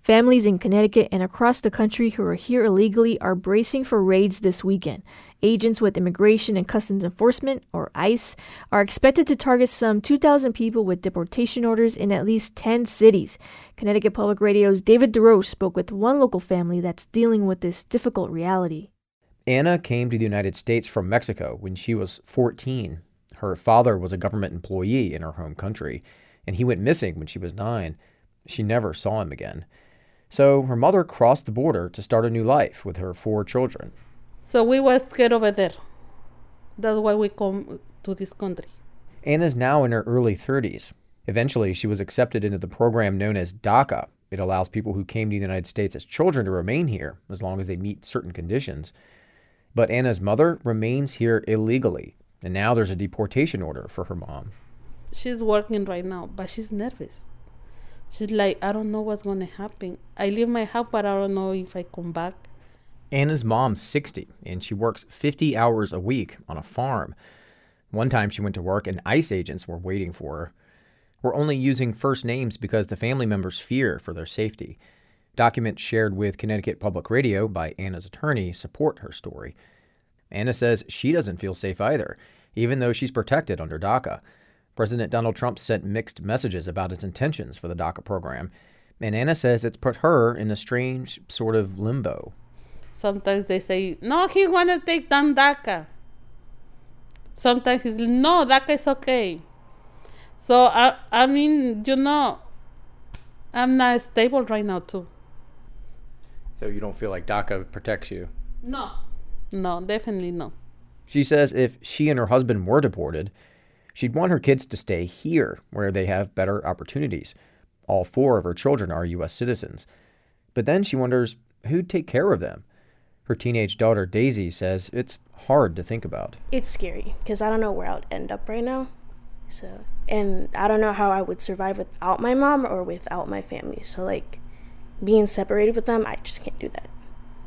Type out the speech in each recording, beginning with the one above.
Families in Connecticut and across the country who are here illegally are bracing for raids this weekend. Agents with Immigration and Customs Enforcement, or ICE, are expected to target some 2,000 people with deportation orders in at least 10 cities. Connecticut Public Radio's David DeRoche spoke with one local family that's dealing with this difficult reality. Anna came to the United States from Mexico when she was 14. Her father was a government employee in her home country, and he went missing when she was 9. She never saw him again. So her mother crossed the border to start a new life with her 4 children. So we were scared over there. That's why we come to this country. Anna's now in her early 30s. Eventually, she was accepted into the program known as DACA. It allows people who came to the United States as children to remain here as long as they meet certain conditions. But Anna's mother remains here illegally, and now there's a deportation order for her mom. She's working right now, but she's nervous. She's like, I don't know what's going to happen. I leave my house, but I don't know if I come back. Anna's mom's 60, and she works 50 hours a week on a farm. One time she went to work, and ICE agents were waiting for her. We're only using first names because the family members fear for their safety. Documents shared with Connecticut Public Radio by Anna's attorney support her story. Anna says she doesn't feel safe either, even though she's protected under DACA. President Donald Trump sent mixed messages about his intentions for the DACA program, and Anna says it's put her in a strange sort of limbo. Sometimes they say, no, he want to take down DACA. Sometimes he's, no, DACA is okay. So, I mean, I'm not stable right now, too. So you don't feel like DACA protects you? No, definitely no. She says if she and her husband were deported, she'd want her kids to stay here, where they have better opportunities. All 4 of her children are U.S. citizens. But then she wonders who'd take care of them. Her teenage daughter, Daisy, says it's hard to think about. It's scary because I don't know where I would end up right now. And I don't know how I would survive without my mom or without my family. So, being separated with them, I just can't do that.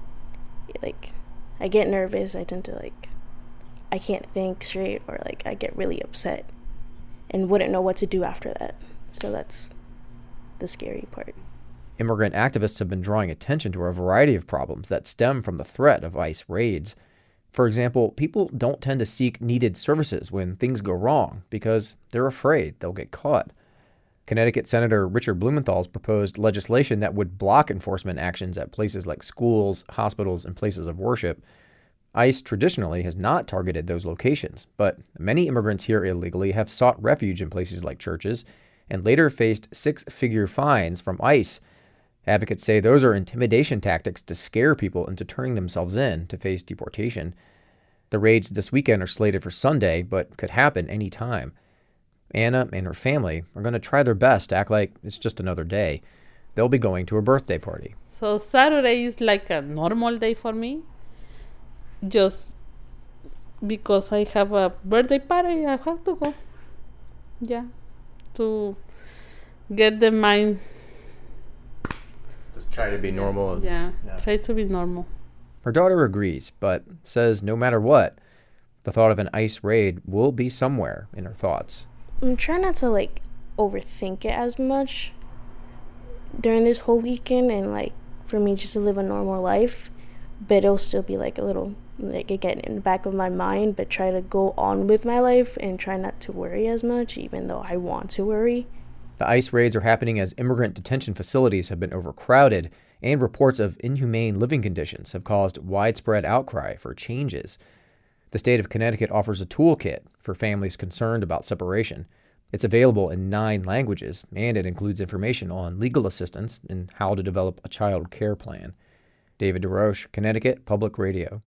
I get nervous. I tend to, I can't think straight, or I get really upset and wouldn't know what to do after that. So that's the scary part. Immigrant activists have been drawing attention to a variety of problems that stem from the threat of ICE raids. For example, people don't tend to seek needed services when things go wrong because they're afraid they'll get caught. Connecticut Senator Richard Blumenthal's proposed legislation that would block enforcement actions at places like schools, hospitals, and places of worship. ICE traditionally has not targeted those locations, but many immigrants here illegally have sought refuge in places like churches and later faced 6-figure fines from ICE. Advocates say those are intimidation tactics to scare people into turning themselves in to face deportation. The raids this weekend are slated for Sunday, but could happen any time. Anna and her family are going to try their best to act like it's just another day. They'll be going to a birthday party. So Saturday is like a normal day for me. Just because I have a birthday party, I have to go. Yeah. To get the mind. Just try to be normal. Yeah. Try to be normal. Her daughter agrees, but says no matter what, the thought of an ICE raid will be somewhere in her thoughts. I'm trying not to overthink it as much during this whole weekend, and for me just to live a normal life, but it'll still be a little again in the back of my mind, but try to go on with my life and try not to worry as much, even though I want to worry. The ICE raids are happening as immigrant detention facilities have been overcrowded, and reports of inhumane living conditions have caused widespread outcry for changes. The state of Connecticut offers a toolkit for families concerned about separation. It's available in 9 languages, and it includes information on legal assistance and how to develop a child care plan. David DeRoche, Connecticut Public Radio.